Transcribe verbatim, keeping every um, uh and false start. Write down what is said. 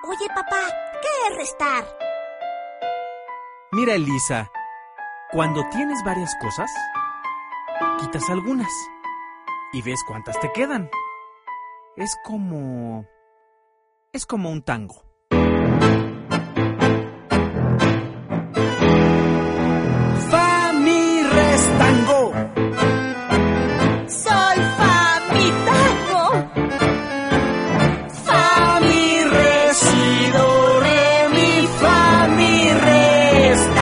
Oye, papá, ¿qué es restar? Mira, Elisa, cuando tienes varias cosas, quitas algunas y ves cuántas te quedan. Es como... es como un tango.